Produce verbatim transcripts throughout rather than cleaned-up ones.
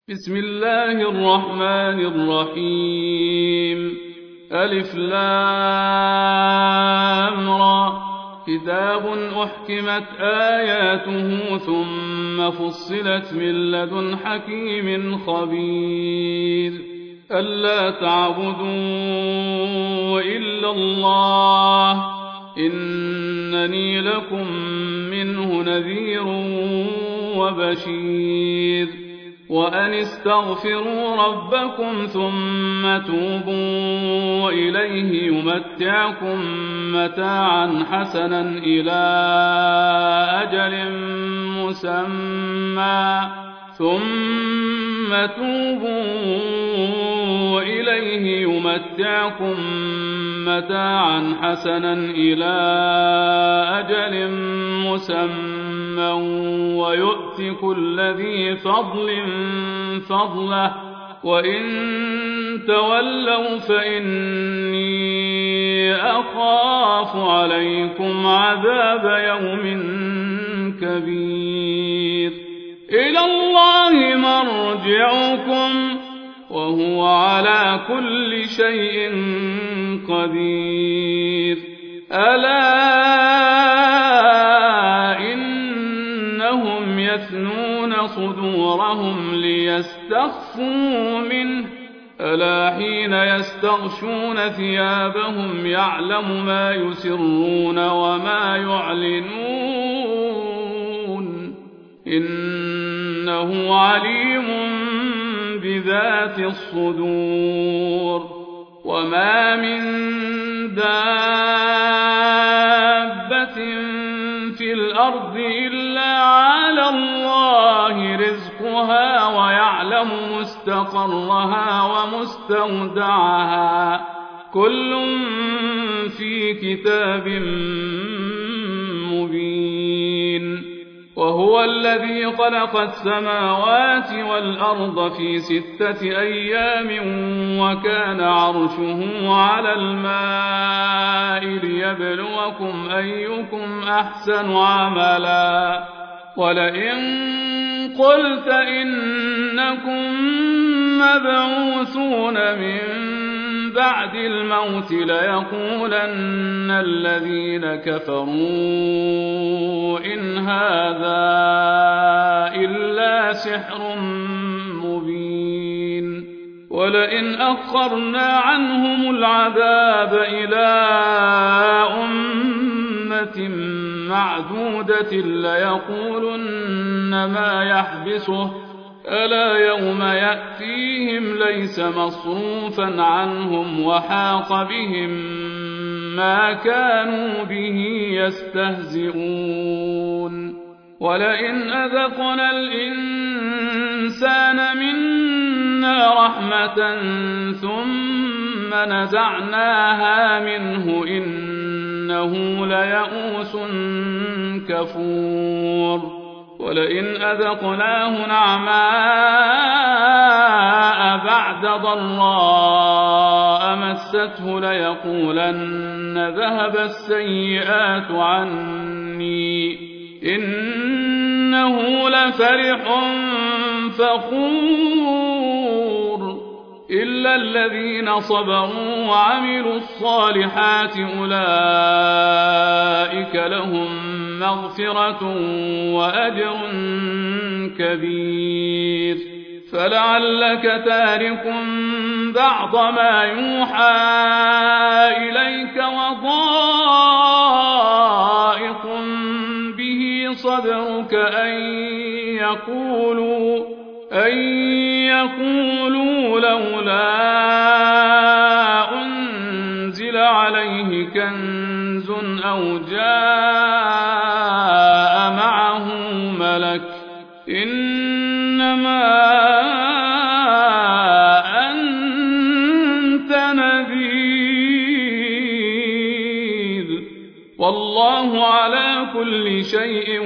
بسم الله الرحمن الرحيم ألف لام را كتاب أحكمت آياته ثم فصلت من لدن حكيم خبير ألا تعبدوا إلا الله إنني لكم منه نذير وبشير وأن استغفروا ربكم ثم توبوا إليه يمتعكم متاعا حسنا إلى أجل مسمى ثم توبوا إليه يمتعكم متاعا حسنا إلى أجل مسمى ويؤت كل ذي فضل فضله وإن تولوا فإني أخاف عليكم عذاب يوم كبير إلى الله مرجعكم وهو على كل شيء قدير ألا إنهم يثنون صدورهم ليستخفوا منه ألا حين يستغشون ثيابهم يعلم ما يسرون وما يعلنون إنه عليم بذات الصدور وما من دابة في الأرض إلا على الله رزقها ويعلم مستقرها ومستودعها كل في كتاب مبين وهو الذي خلق السماوات والأرض في ستة أيام وكان عرشه على الماء ليبلوكم أيكم أحسن عملا ولئن قلت إنكم مبعوثون من بعد الموت ليقولن الذين كفروا إن هذا إلا سحر مبين ولئن أخرنا عنهم العذاب إلى أمة معدودة ليقولن ما يحبسه ألا يوم يأتيهم ليس مصروفا عنهم وحاق بهم ما كانوا به يستهزئون ولئن أذقنا الإنسان منا رحمة ثم نزعناها منه إنه ليئوس كفور ولئن أذقناه نعماء بعد ضراء مسته ليقولن ذهب السيئات عني إنه لفرح فخور إلا الذين صبروا وعملوا الصالحات أولئك لهم مغفرة وأجر كبير فلعلك تارك بعض ما يوحى إليك وضائق به صدرك أن يقولوا أن يقولوا لولا أنزل عليه كنز أو جاء معه ملك إنما أنت نذير والله على كل شيء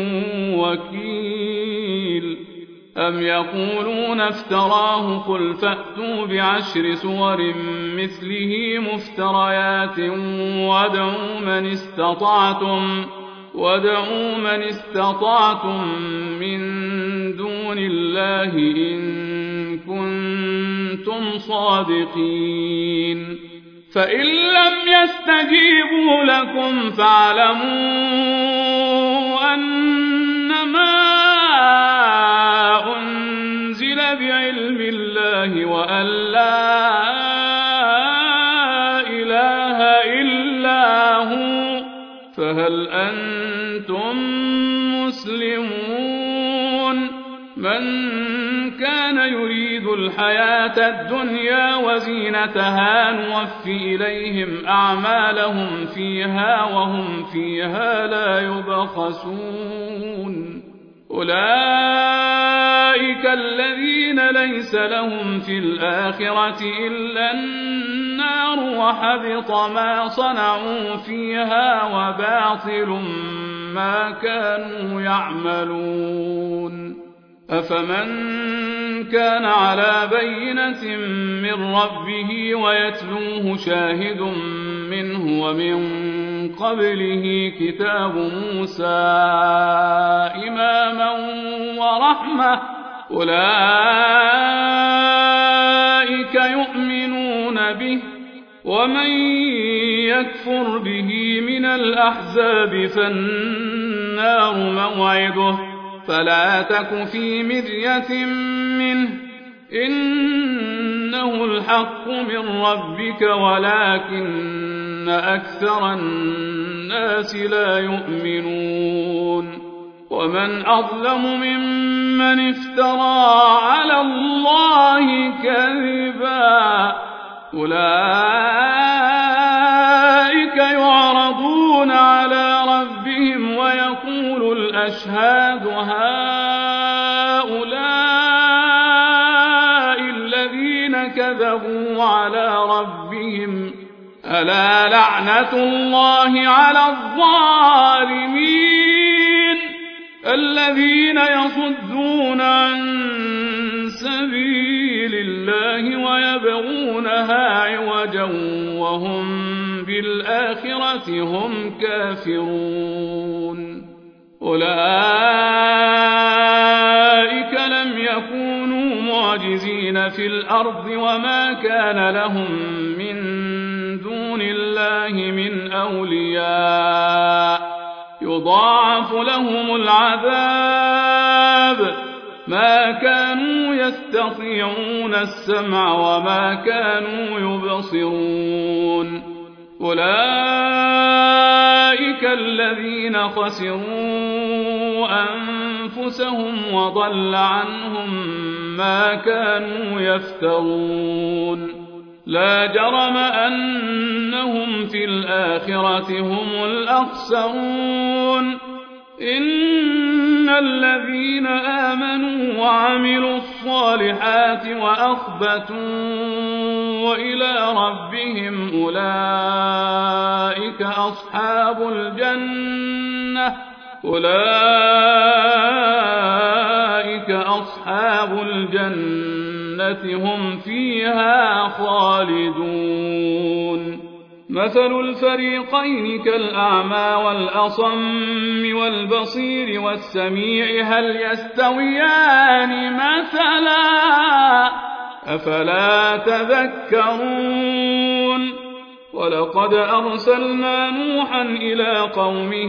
وكيل أم يقولون افتراه قل فأتوا بعشر سور مثله مفتريات وادعوا من استطعتم وادعوا من استطعتم من دون الله إن الصادقين فإن لم يستجيبوا لكم فاعلموا أنما أنزل بعلم الله وأن لا إله إلا هو فهل أنتم مسلمون من كان يريد الحياة الدنيا وزينتها نوفي إليهم أعمالهم فيها وهم فيها لا يبخسون أولئك الذين ليس لهم في الآخرة إلا النار وحبط ما صنعوا فيها وباطل ما كانوا يعملون أفمن كان على بينة من ربه ويتلوه شاهد منه ومن قبله كتاب موسى إماما ورحمة أولئك يؤمنون به ومن يكفر به من الأحزاب فالنار موعده فلا تك في مرية منه إنه الحق من ربك ولكن أكثر الناس لا يؤمنون ومن أظلم ممن افترى على الله كذبا أولئك يعرضون على ربهم ويقول الأشهاد هؤلاء الذين كذبوا على ربهم ألا لعنة الله على الظالمين الذين يصدون عن سبيل الله ويبغونها عوجا وهم بالآخرة هم كافرون أولئك لم يكونوا معجزين في الأرض وما كان لهم من دون الله من أولياء يضاعف لهم العذاب ما كانوا يستطيعون السمع وما كانوا يبصرون أولئك الذين خسروا أنفسهم وضل عنهم ما كانوا يفترون لا جرم أنهم في الآخرة هم الأخسرون إن الذين آمنوا وعملوا الصالحات وأخبتوا إلى ربهم أولئك أصحاب الجنة أولئك أصحاب الجنة هم فيها خالدون مثل الفريقين كالأعمى والأصم والبصير والسميع هل يستويان مثلا أفلا تذكرون ولقد أرسلنا نوحا إلى قومه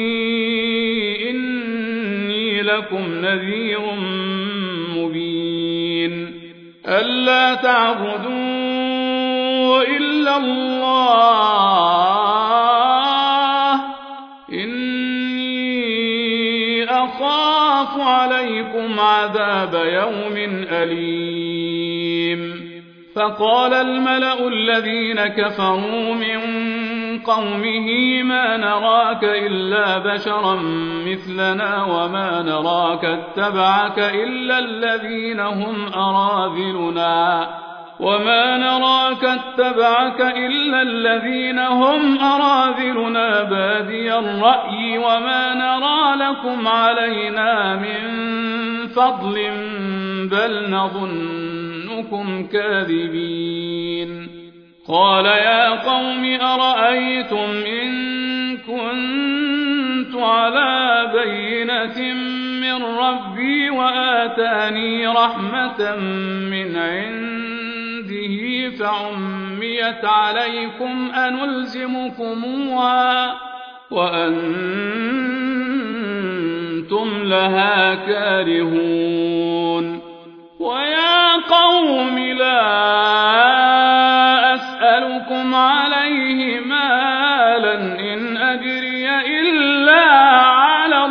إني لكم نذير مبين ألا تعبدوا إلا الله إني أخاف عليكم عذاب يوم أليم فقال الملأ الذين كفروا من قومه ما نراك إلا بشرا مثلنا وما نراك اتبعك إلا الذين هم أراذلنا وما نراك اتبعك إلا الذين هم أراذلنا بادي الرأي وما نرى لكم علينا من فضل بل نظنكم كاذبين قال يا قوم أرأيتم إن كنت على بينة من ربي وآتاني رحمة من عنده به فعميت عليكم أنلزمكموها وأنتم لها كارهون ويا قوم لا أسألكم عليه مالا إن أجري إلا على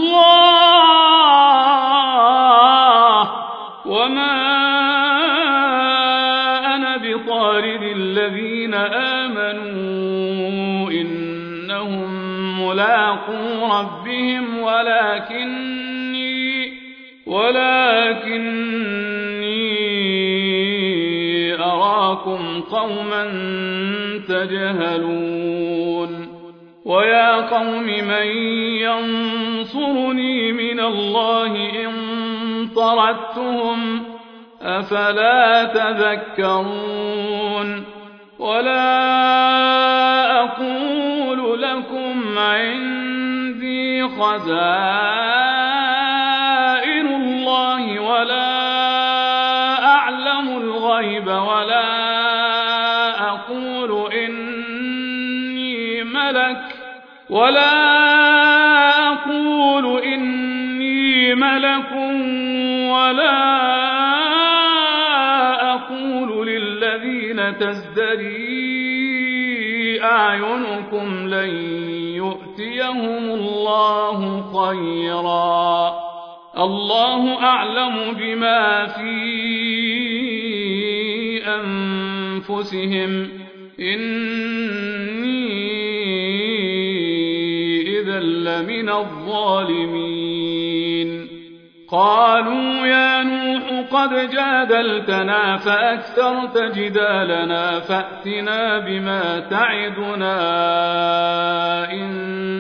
الله وما أنا بطارد الذين آمنوا إنهم ملاقو ربهم ولكني ولكني أراكم قوما تجهلون ويا قوم من ينصرني من الله إن طردتهم أفلا تذكرون ولا أقول لكم عندي خزائن الله ولا أعلم الغيب ولا أقول إني ملك ولا أقول إني ملك ولا أقول للذين تزدري أعينكم لن يؤتيهم الله خيرا الله أعلم بما في أنفسهم إني إذا لمن الظالمين قالوا يا نوح قد جادلتنا فأكثرت جدالنا فأتنا بما تعدنا إن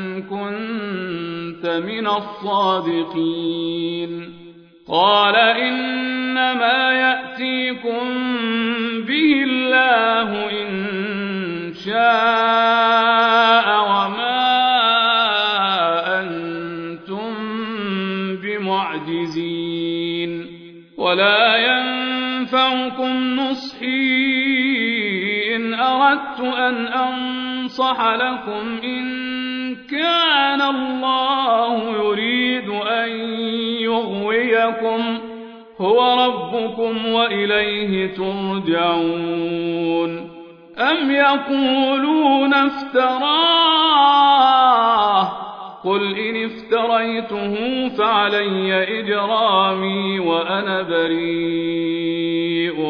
كنت من الصادقين قال إنما يأتيكم به الله إن شاء وما أنتم بمعجزين ولا ينفعكم نصحي إن أردت أن أنصح لكم إن كان الله يريد أن يغويكم هو ربكم وإليه ترجعون أم يقولون افتراه قل إن افتريته فعلي إجرامي وأنا بريء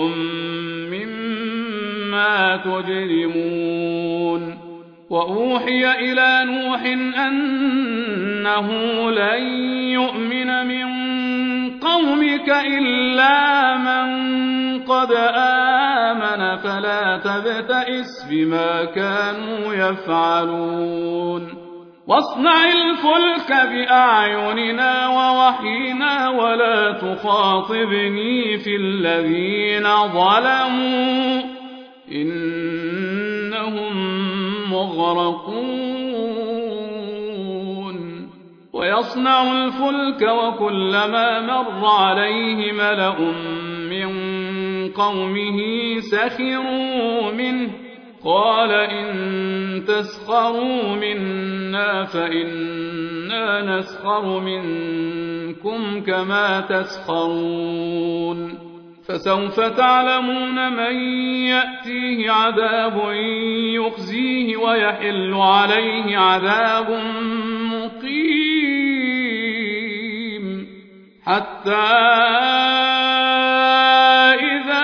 مما تجرمون وأوحي إلى نوح أنه لن يؤمن من قومك إلا من قد آمن فلا تبتئس بما كانوا يفعلون واصنع الفلك بأعيننا ووحينا ولا تخاطبني في الذين ظلموا إنهم مغرقون ويصنع الفلك وكلما مر عليه ملأ من قومه سخروا منه قال إن تسخروا منا فإنا نسخر منكم كما تسخرون فسوف تعلمون من يأتيه عذاب يخزيه ويحل عليه عذاب مقيم حتى إذا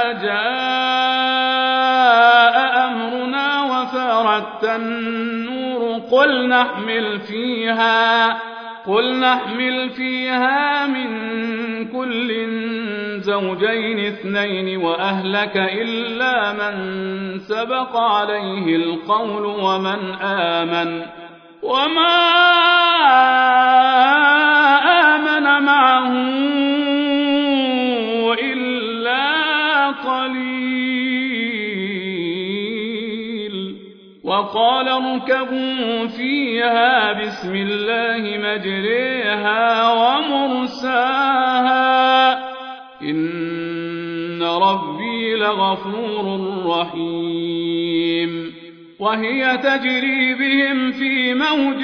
جاء أمرنا وفارت النور قل نحمل فيها قل نحمل فيها من كل زوجين اثنين وأهلك إلا من سبق عليه القول ومن آمن وما آمن معه إلا قليل وقال اركبوا فيها بسم الله مجريها ومرساها إن ربي لغفور رحيم وهي تجري بهم في موج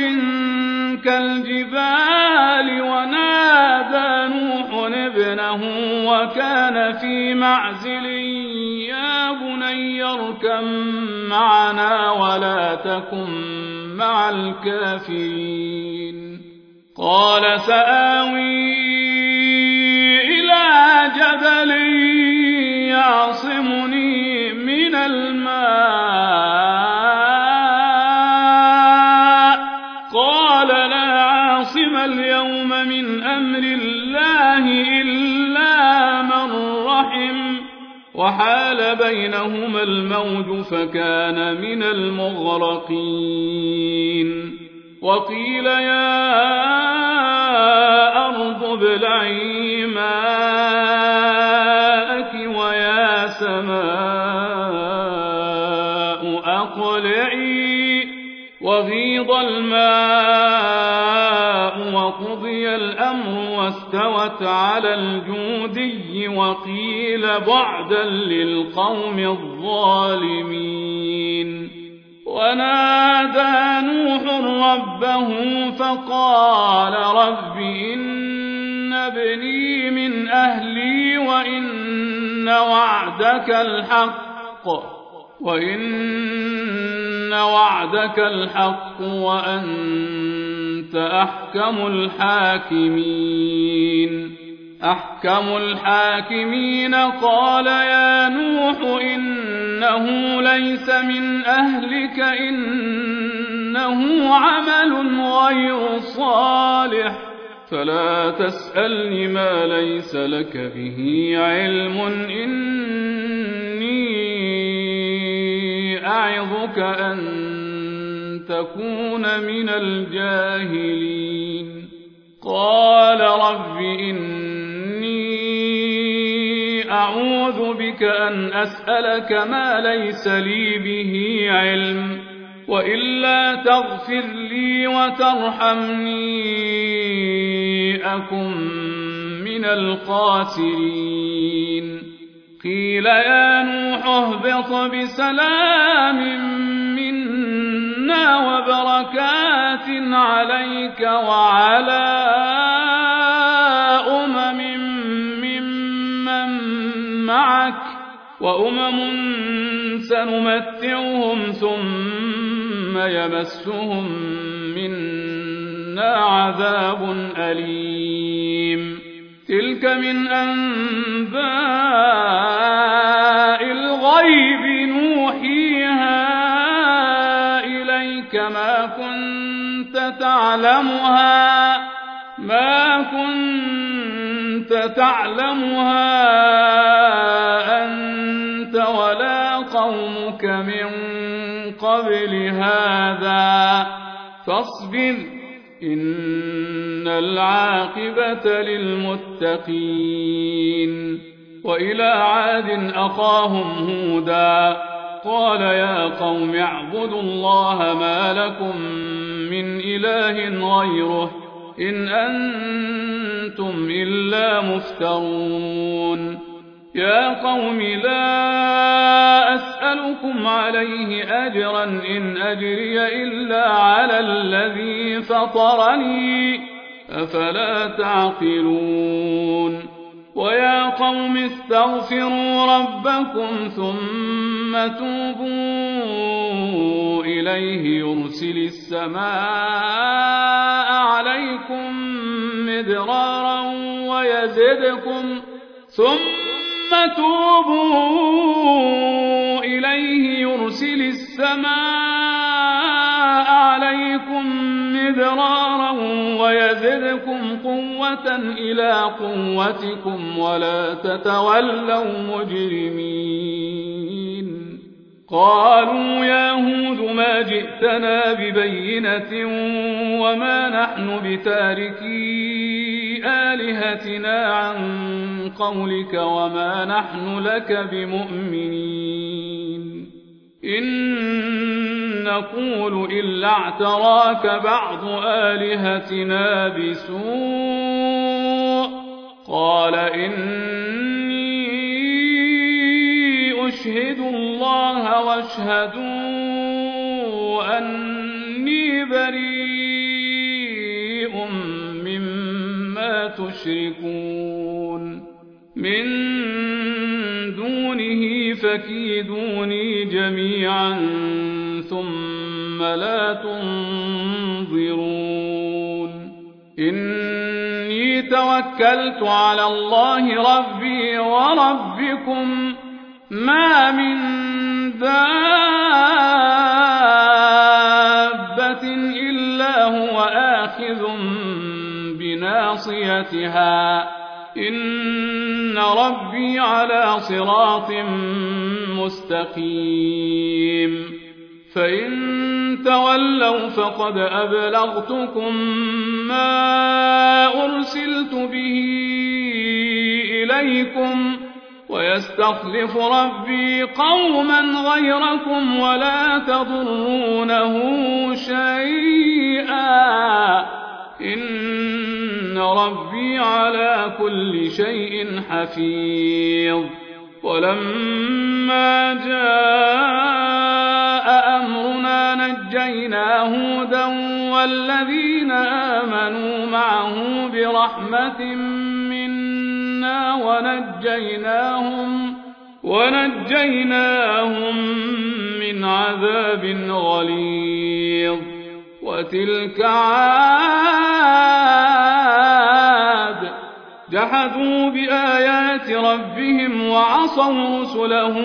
كالجبال ونادى نوح ابنه وكان في معزل يا بني اركب معنا ولا تكن مع الكافرين قال سآوي إلى جبل يعصمني من الماء قال لا عاصم اليوم من أمر الله إلا من رحم وحال بينهما الموج فكان من المغرقين وقيل يا أرض ابلعي ماءك ويا سماء أقلعي وغيض الماء وقضي الأمر واستوت على الجودي وقيل بعدا للقوم الظالمين ونادى نوح ربه فقال رب إن ابني من أهلي وإن وعدك الحق وإن وعدك الحق وأنت أحكم الحاكمين أحكم الحاكمين قال يا نوح إنه ليس من أهلك إنه عمل غير صالح فلا تسألني ما ليس لك به علم إني أعظك أن تكون من الجاهلين قال رب إني أعوذ بك أن أسألك ما ليس لي به علم وإلا تغفر لي وترحمني أكن من الخاسرين قيل يا نوح اهبط بسلام منا وبركات عليك وعلى أمم ممن معك وأمم سنمتعهم ثم يمسهم منا عذاب أليم تلك من أنباء الغيب نوحيها إليك ما كنت تعلمها ما كنت تعلمها أنت ولا قومك من قبل هذا فاصبر إن العاقبة للمتقين وإلى عاد أخاهم هودا قال يا قوم اعبدوا الله ما لكم من إله غيره إن أنتم إلا مفترون يا قوم لا أسألكم عليه أجرا إن أجري إلا على الذي فطرني أفلا تعقلون ويا قوم استغفروا ربكم ثم توبوا إليه يرسل السماء عليكم مدرارا ويزدكم ثم توبوا إليه يرسل السماء عليكم مدرارا ويزدكم قوة إلى قوتكم ولا تتولوا مجرمين قالوا يا هود ما جئتنا ببينة وما نحن بتاركي آلهتنا عن قولك وما نحن لك بمؤمنين إن نقول إلا اعتراك بعض آلهتنا بسوء قال إني اشهدوا الله واشهدوا أني بريء مما تشركون من دونه فكيدوني جميعا ثم لا تنظرون إني توكلت على الله ربي وربكم ما من دابة إلا هو آخذ بناصيتها إن ربي على صراط مستقيم فإن تولوا فقد أبلغتكم ما أرسلت به إليكم ويستخلف ربي قوما غيركم ولا تضرونه شيئا إن ربي على كل شيء حفيظ ولما جاء أمرنا نجينا هودا والذين آمنوا معه برحمة منا ونجيناهم, ونجيناهم من عذاب غليظ وتلك عاد جحدوا بآيات ربهم وعصوا رسله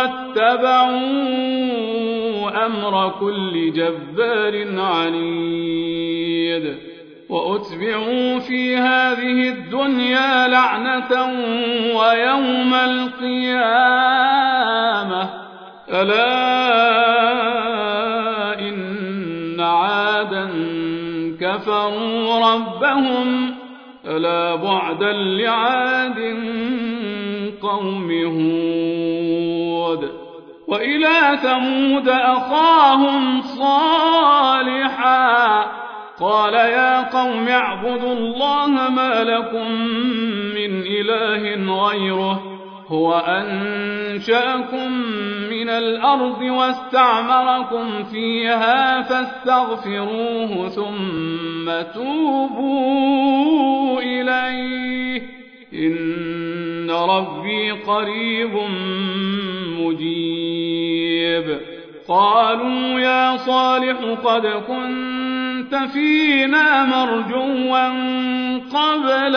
واتبعوا أمر كل جبار عنيد وأتبعوا في هذه الدنيا لعنة ويوم القيامة ألا إن عادا كفروا ربهم ألا بعدا لعاد قوم هود وإلى ثمود أخاهم صالحا قال يا قوم اعبدوا الله ما لكم من إله غيره هو أنشأكم من الأرض واستعمركم فيها فاستغفروه ثم توبوا إليه إن ربي قريب مجيب قالوا يا صالح قد كنت فينا مرجوا قبل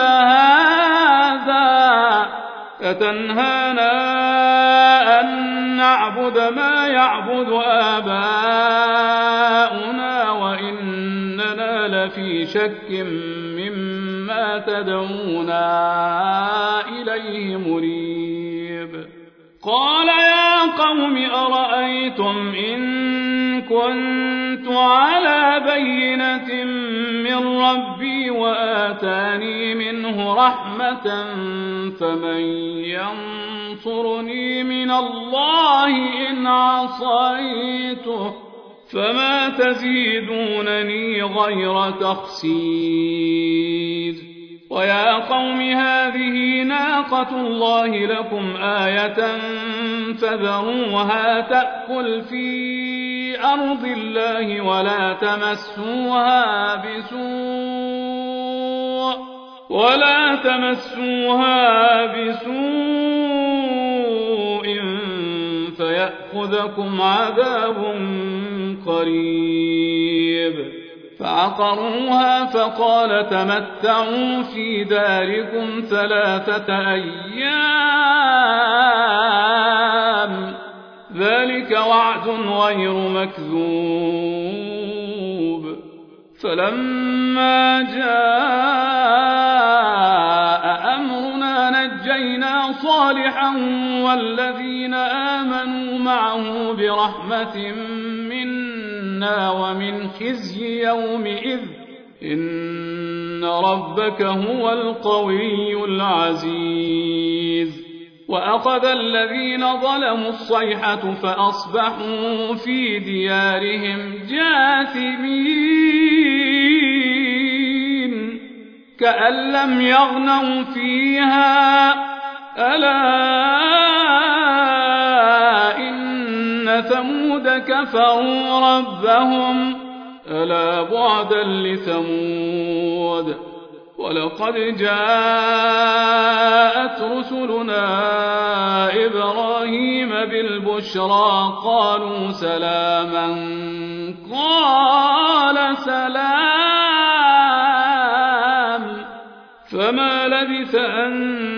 هذا أتنهانا أن نعبد ما يعبد آباؤنا وإننا لفي شك مما تدعونا إليه مريب قال يا قوم أرأيتم إن كنت على بينة من ربي وآتاني منه رحمة فمن ينصرني من الله إن عصيته فما تزيدونني غير تخسير ويا قوم هذه ناقة الله لكم آية فذروها تأكل في أرض الله ولا تمسوها بسوء ولا تمسوها بسوء فيأخذكم عذاب قريب فعقروها فقال تمتعوا في داركم ثلاثة أيام ذلك وعد غير مكذوب فلما جاء أمرنا نجينا صالحا والذين آمنوا معه برحمة منا ومن خزي يومئذ إن ربك هو القوي العزيز وأخذ الذين ظلموا الصيحة فأصبحوا في ديارهم جاثمين كأن لم يغنوا فيها ألا كفروا ربهم ألا بعدا لثمود ولقد جاءت رسلنا إبراهيم بالبشرى قالوا سلاما قال سلام فما لبث أن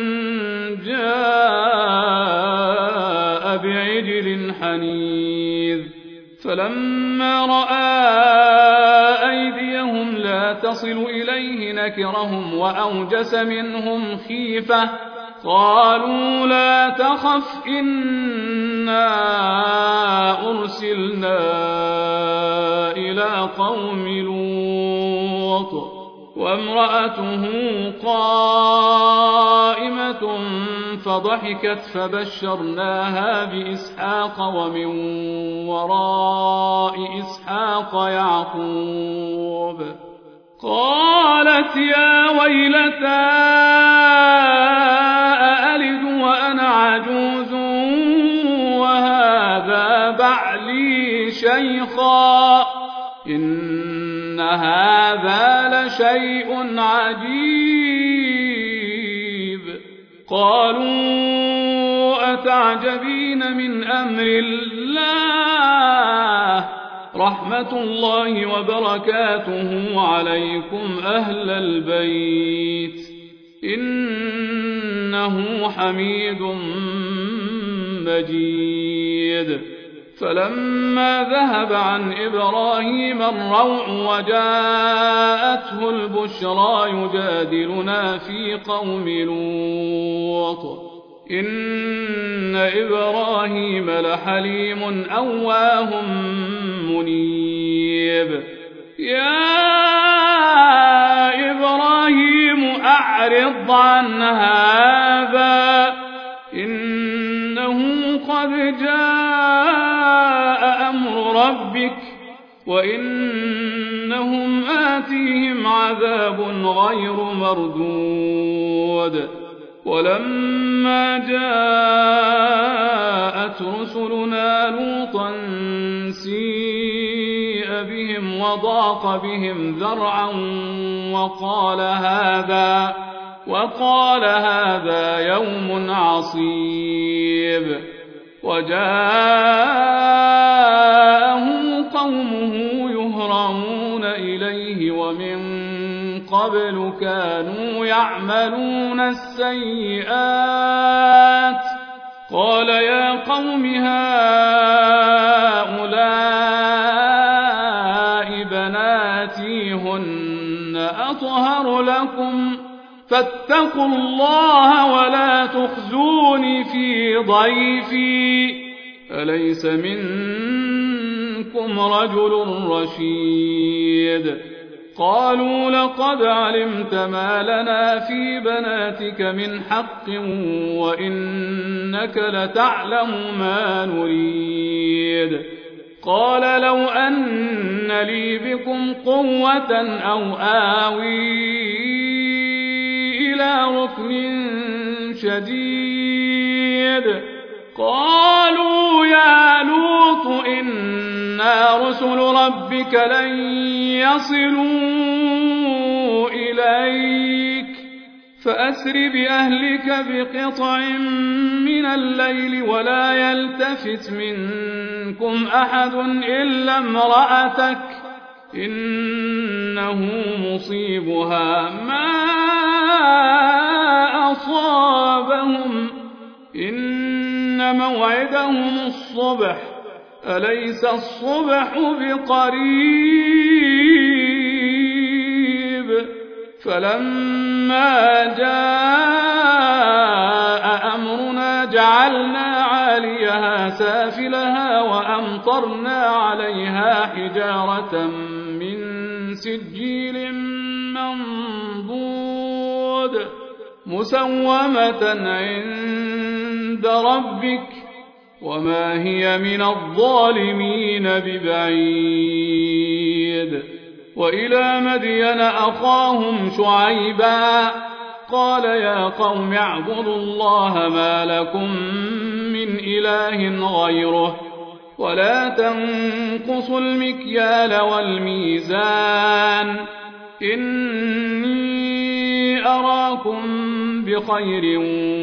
جاء بعجل حنيذ فلما رأى أيديهم لا تصل إليه نكرهم وأوجس منهم خيفة قالوا لا تخف إنا أرسلنا إلى قوم لوط وامرأته قائمة فضحكت فبشرناها بإسحاق ومن وراء إسحاق يعقوب قالت يا ويلتى أألد وأنا عجوز وهذا بعلي شيخا إن هذا لشيء عجيب قالوا أتعجبين من أمر الله رحمة الله وبركاته عليكم أهل البيت إنه حميد مجيد فلما ذهب عن إبراهيم الروع وجاءته البشرى يجادلنا في قوم لوط إن إبراهيم لحليم أواه منيب يا إبراهيم أعرض عن هذا إنه قد جاء أمر ربك وإنهم آتيهم عذاب غير مردود ولما جاءت رسلنا لوطا سيء بهم وضاق بهم ذرعا وقال هذا وقال هذا يوم عصيب وجاءه قومه يهرعون إليه ومن قبل كانوا يعملون السيئات قال يا قوم هؤلاء بناتي هن أطهر لكم فاتقوا الله ولا تخزوني في ضيفي أليس منكم رجل رشيد قالوا لقد علمت ما لنا في بناتك من حق وإنك لتعلم ما نريد قال لو أن لي بكم قوة أو آوي إلى ركن شديد قالوا يا لوط إنا رسل ربك لن يصلوا إليك فأسر بأهلك بقطع من الليل ولا يلتفت منكم أحد إلا امرأتك إنه مصيبها ما أصابهم إن موعدهم الصبح أليس الصبح بقريب فلما جاء أمرنا جعلنا عاليها سافلها وأمطرنا عليها حجارة من سجيل منضود مسومة عند ربك وما هي من الظالمين ببعيد وإلى مدين أخاهم شعيبا قال يا قوم اعبدوا الله ما لكم من إله غيره ولا تنقصوا المكيال والميزان إني أراكم بخير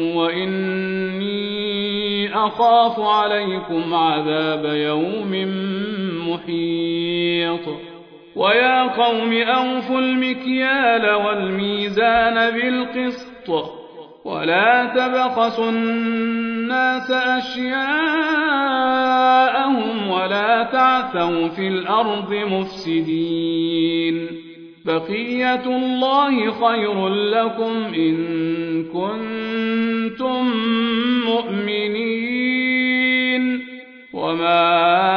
وإني أخاف عليكم عذاب يوم محيط ويا قوم أوفوا المكيال والميزان بالقسط ولا تبخسوا الناس أشياءهم ولا تعثوا في الأرض مفسدين بقية الله خير لكم إن كنتم مؤمنين وما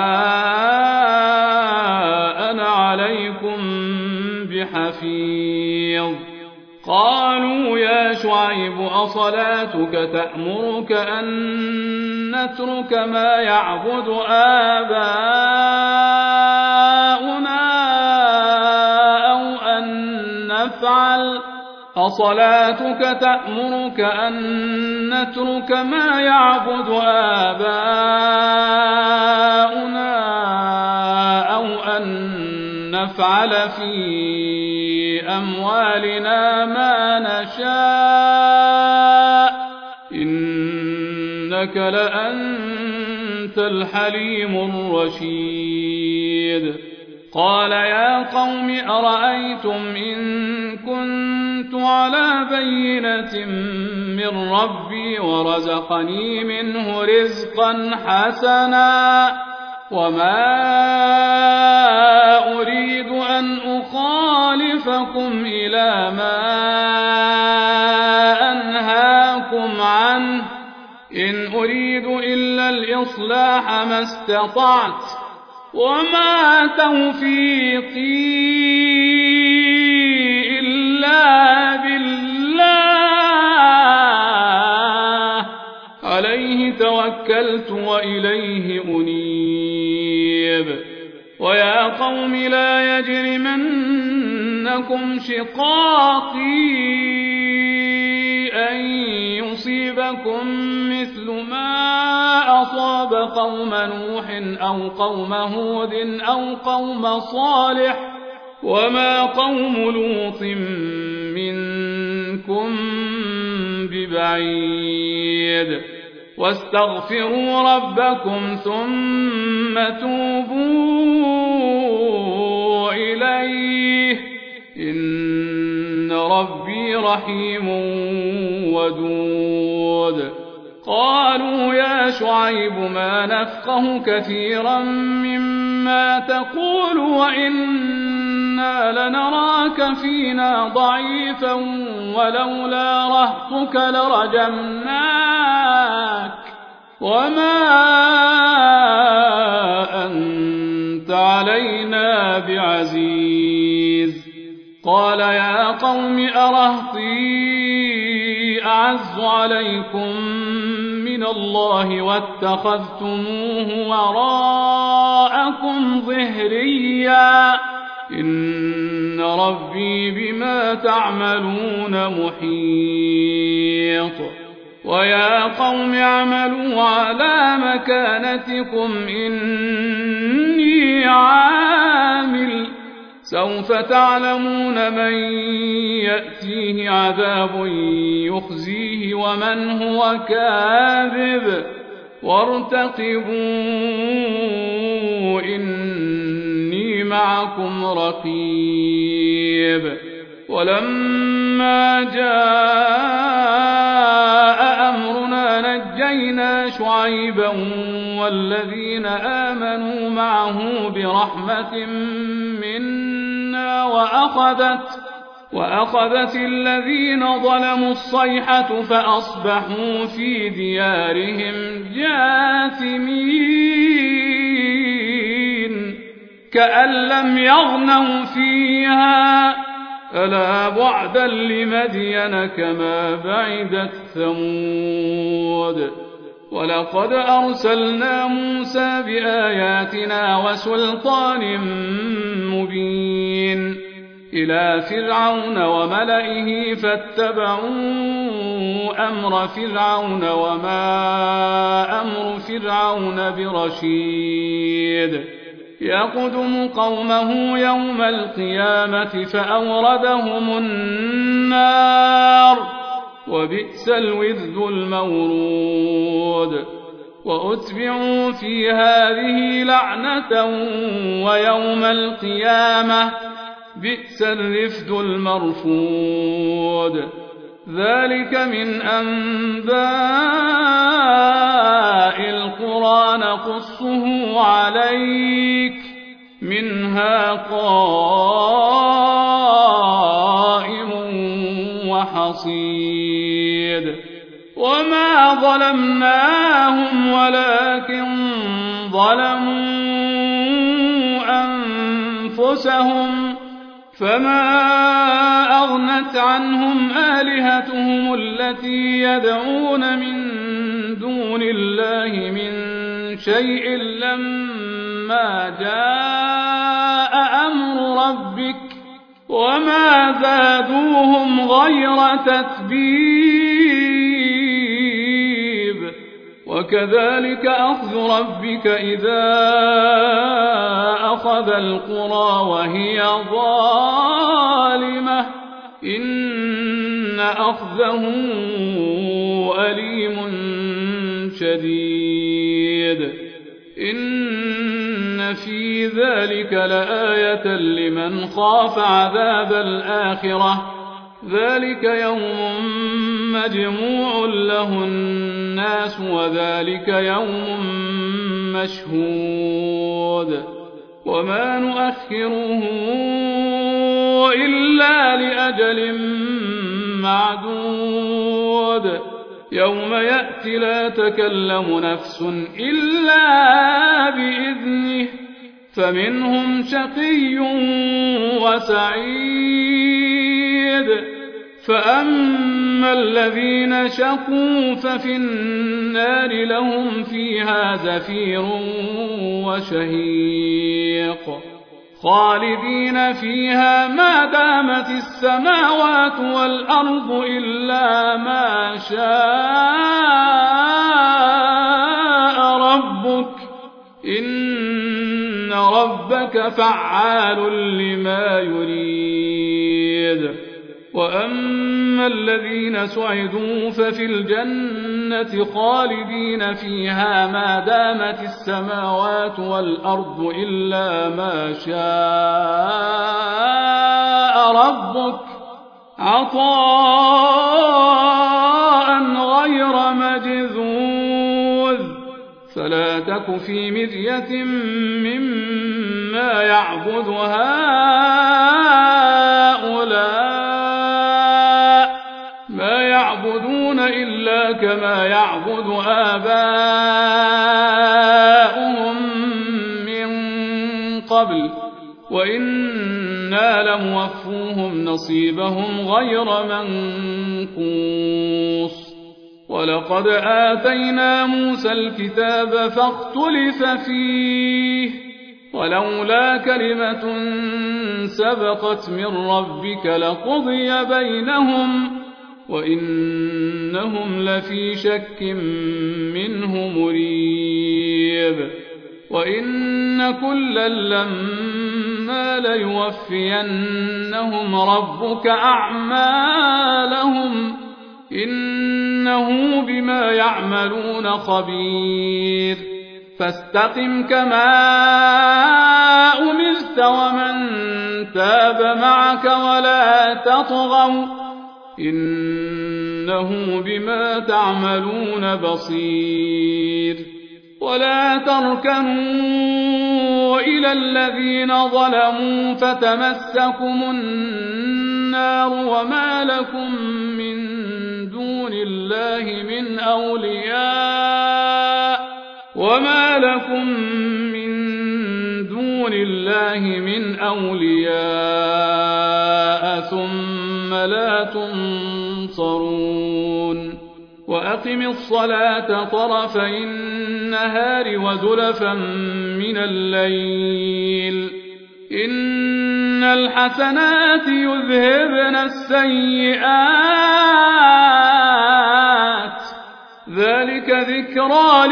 أنا عليكم بحفيظ قالوا يا شعيب أصلاتك تأمرك أن نترك ما يعبد آباؤنا أو أن نفعل أصلاتك تأمرك أن نترك ما يعبد آباؤنا أو أن نفعل في أموالنا ما نشاء إنك لأنت الحليم الرشيد قال يا قوم أرأيتم إن كنت على بينة من ربي ورزقني منه رزقا حسنا وما أريد أن أخالفكم إلى ما أنهاكم عنه إن أريد إلا الإصلاح ما استطعت وما توفيقي إلا بالله عليه توكلت وإليه أنيب ويا قوم لا يجرمنكم شقاقي أن يصيبكم مثل ما أصاب قوم نوح أو قوم هود أو قوم صالح وما قوم لوط منكم ببعيد واستغفروا ربكم ثم توبوا إليه إن ربي رحيم ودود قالوا يا شعيب ما نفقه كثيرا مما تقول وإنا لنراك فينا ضعيفا ولولا رهطك لرجمناك وما أنت علينا بعزيز قال يا قوم أرهطي أعز عليكم من الله واتخذتموه وراءكم ظهريا إن ربي بما تعملون محيط ويا قوم اعملوا على مكانتكم إني عامل سوف تعلمون من يأتيه عذاب يخزيه ومن هو كاذب وارتقبوا إني معكم رقيب ولما جاء أمرنا نجينا شعيبا والذين آمنوا معه برحمة منا وأخذت وأخذت الذين ظلموا الصيحة فأصبحوا في ديارهم جاثمين كأن لم يغنوا فيها ألا بعدا لمدين كما بعدت ثمود ولقد أرسلنا موسى بآياتنا وسلطان مبين إلى فرعون وملئه فاتبعوا أمر فرعون وما أمر فرعون برشيد يقدم قومه يوم القيامة فأوردهم النار وبئس الوزد المورود وأتبعوا في هذه لعنة ويوم القيامة بئس الرفد المرفود ذلك من أنباء القرى نقصه عليك منها قائم وحصيد وما ظلمناهم ولكن ظلموا أنفسهم فما أغنت عنهم آلهتهم التي يدعون من دون الله من شيء لما جاء أمر ربك وما زادوهم غير تتبيب وكذلك أخذ ربك إذا أخذ القرى وهي ظالمة إن أخذه أليم شديد إن في ذلك لآية لمن خاف عذاب الآخرة ذلك يوم مجموع له الناس وذلك يوم مشهود وما نؤخره إلا لأجل معدود يوم يأتي لا تكلم نفس إلا بإذنه فمنهم شقي وسعيد فأما الذين شقوا ففي النار لهم فيها زفير وشهيق خالدين فيها ما دامت السماوات والأرض إلا ما شاء ربك إن ربك فعال لما يريد وأما الذين سعدوا ففي الجنة خالدين فيها ما دامت السماوات والأرض إلا ما شاء ربك عطاء غير مجذوذ فلا تك في مرية مما يعبد هؤلاء ما يعبدون إلا كما يعبد آباؤهم من قبل وإنا لموفوهم نصيبهم غير منقوص ولقد آتينا موسى الكتاب فاختلف فيه ولولا كلمة سبقت من ربك لقضي بينهم وإنهم لفي شك منه مريب وإن كلا لما ليوفينهم ربك أعمالهم إنه بما يعملون خبير فاستقم كما أمرت ومن تاب معك ولا تطغوا إنه بما تعملون بصير ولا تركنوا إلى الذين ظلموا فتمسكم النار وما لكم من دون الله من أولياء وما لكم من دون الله من أولياء ثم لا تنصرون وأقم الصلاة طرفي النهار وزلفا من الليل إن الحسنات يذهبن السيئات ذلك ذكرى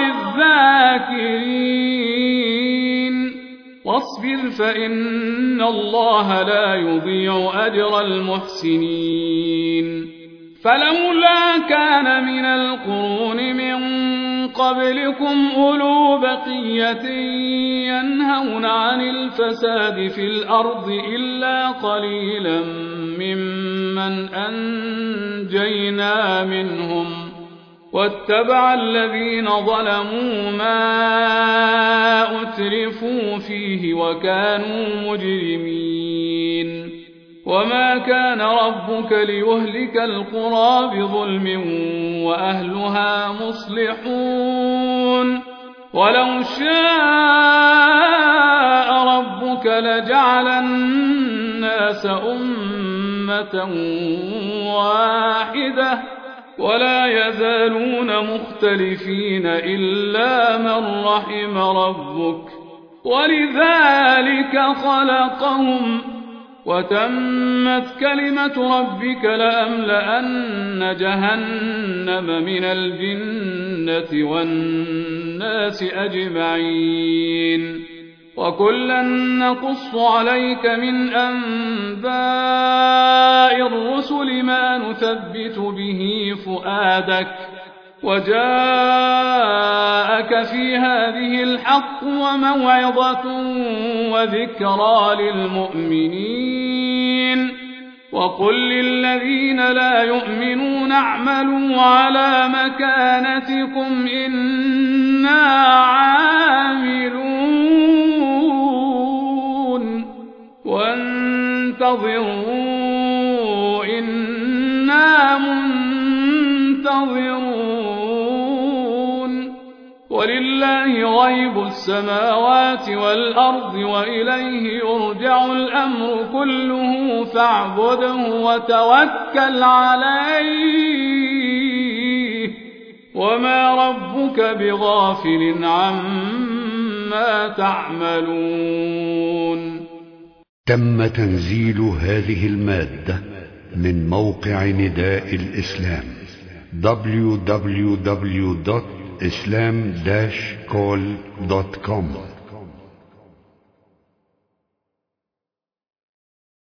للذاكرين واصبر فإن الله لا يضيع أجر المحسنين فلولا كان من القرون من قبلكم أولو بقية ينهون عن الفساد في الأرض إلا قليلا ممن أنجينا منهم واتبع الذين ظلموا ما أترفوا فيه وكانوا مجرمين وما كان ربك ليهلك القرى بظلم وأهلها مصلحون ولو شاء ربك لجعل الناس أمة واحدة ولا يزالون مختلفين إلا من رحم ربك ولذلك خلقهم وتمت كلمة ربك لأملأن جهنم من الجنة والناس أجمعين وكلا نقص عليك من أنباء الرسل ما نثبت به فؤادك وجاءك في هذه الحق وموعظة وذكرى للمؤمنين وقل للذين لا يؤمنون اعملوا على مكانتكم إنا عاملون وانتظروا إنا منتظرون ولله غيب السماوات والأرض وإليه يرجع الأمر كله فاعبده وتوكل عليه وما ربك بغافل عما تعملون. تم تنزيل هذه المادة من موقع نداء الإسلام دبليو دبليو دبليو دوت islam dash call دوت كوم.